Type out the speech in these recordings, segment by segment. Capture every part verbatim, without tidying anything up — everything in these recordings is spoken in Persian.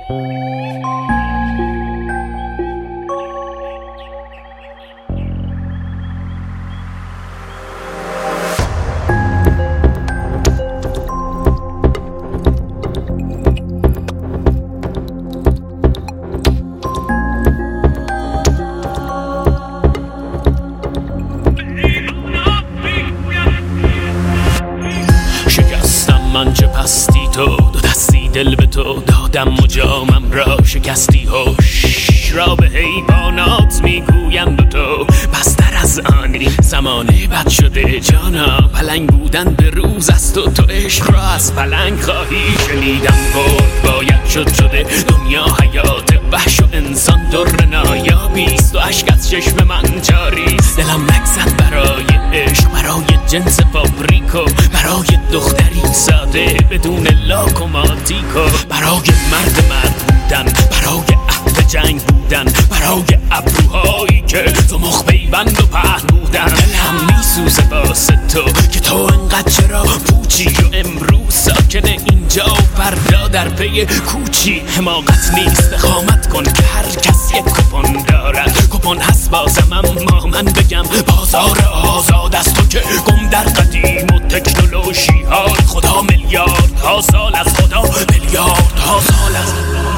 من چه پستی تو دو دستی دل به تو دادم و جامم را شکستی هوش را به حیوانات میگویم به تو بستر از آنی زمانه بد شده جانا پلنگ بودن به روز است و تو عشق را از پلنگ خواهی شنیدم برد باید شد شده دنیا حیات وحش و انسان در نایابیست و عشق از چشم من جاری دلم نگزد برای عشق برای جنس فابریکو برای دختری ساده بدون لاک و ماتیکو برای مرد مرد بودن برای عهد جنگ بودن برای ابروهایی که تو مخ پیوند و پهن بودن دلم میسوزه واسه تو که تو انقدر چرا پوچی و امروز ساکن اینجا و فردا در پی کوچی حماقت نیست اقامت کن که هر کس یک کپون دارد کپون هست بازم اما من بگم بازار آزاد است تو که گم در قدیم و تکنولوژی های خدا میلیارد ها سال از خدا میلیارد ها سال از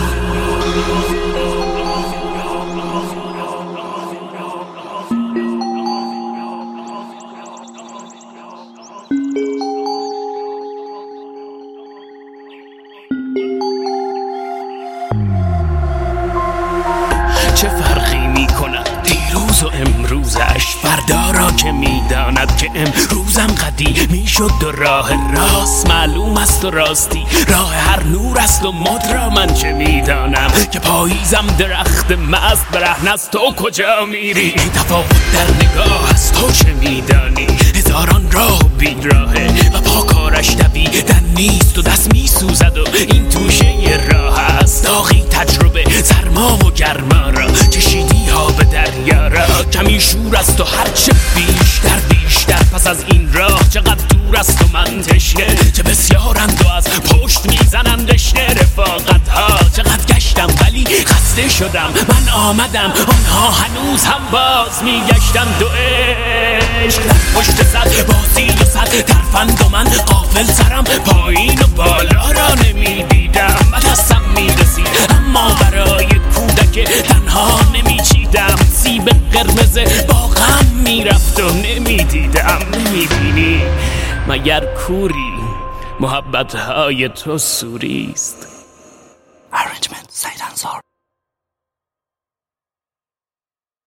چه فرقی می کند دیروز و امروزش فردا را که می داند که امروزم قدیمی شد و راه راست معلوم است و راستی راه هر نور است و مد را من چه می دانم که پاییزم درخت مست برهن از تو کجا میری تفاوت در نگاه است تو چه می دانی هزاران راه و بیراهه و پا کارش دویدن نیست و دست می سوزد و این توشه راه است داغی تجربه سرما و گرما را چشیدی ها به دریا را کمی شور است و هرچه بیشتر بیشتر پس از این راه چقدر دور است و من تشنه چه بسیارند و از پشت میزنند رشته رفاقت ها چقدر گشتم ولی خسته شدم من آمدم آنها هنوز هم باز میگشتند و عشق در پشت صد بازی و صد ترفند و من غافل سرم پایین و بالا را نمیدیدم و دستم میرسید اما برای کودک تنها نمیچیدم سیب قرمز با غم میرفت و نمیدیدم نمیبینی مگر کوری محبت های تو سوریست